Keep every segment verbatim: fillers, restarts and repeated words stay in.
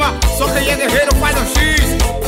cima, só quem é guerreiro faz um X.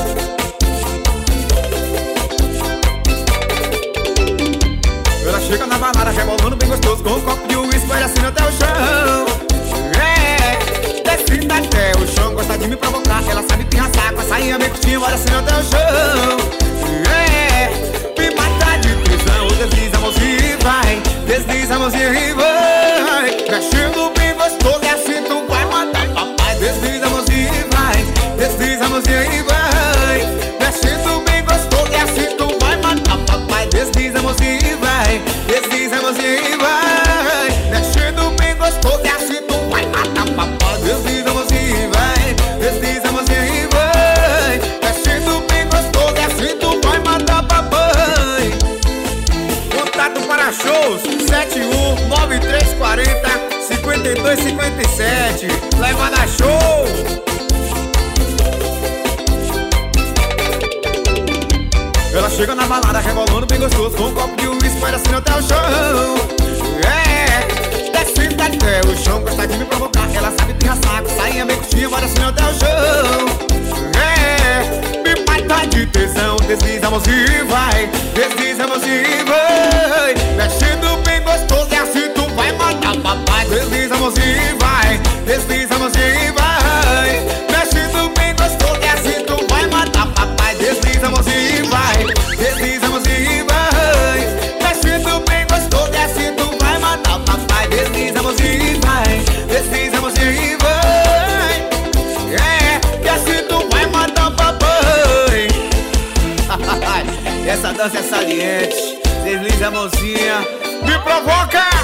Ela chega na balada rebolando bem gostoso, com um copo de uísque vai assim até o chão. É, descendo até o chão, gosta de me provocar. Ela sabe pirraçar com a sainha bem curtinha, vai assim até o chão. É, me mata de prisão, desliza a mãozinha e vai, desliza a mãozinha e vai, mexendo bem gostoso e assim tu vai matar papai. Desliza a mãozinha e vai, desliza a mãozinha e vai, mexendo bem gostoso e assim tu vai matar papai. Desliza a mãozinha e vai, desliza a mãozinha e vai, mexendo bem gostoso e assim tu vai matar papai. Desliza a mãozinha e vai, desliza a mãozinha e vai, mexendo bem gostoso e assim tu vai matar papai. Contato para shows sete um nove três quatro zero cinco dois cinco sete. Leva na show. Ela chega na balada rebolando bem gostoso, com um copo de uísque vai assim até o chão. É, descendo até o chão, gosta de me provocar. Ela sabe pirraçar com sainha bem curtinha, vai assim até o chão. É, me mata de tesão, desliza a mãozinha e vai, desliza a mãozinha e vai, mexendo bem gostoso e assim tu vai matar papai. Desliza a mãozinha e vai, desliza a mãozinha e vai, mexendo bem gostoso e assim tu vai matar papai. Desliza a mãozinha e vai, desliza a mãozinha e vai, mexendo bem gostoso e assim tu vai matar papai. Desliza a mãozinha e vai, desliza a mãozinha e vai, é, e assim tu vai matar papai. Essa dança é saliente, desliza a mãozinha, me provoca.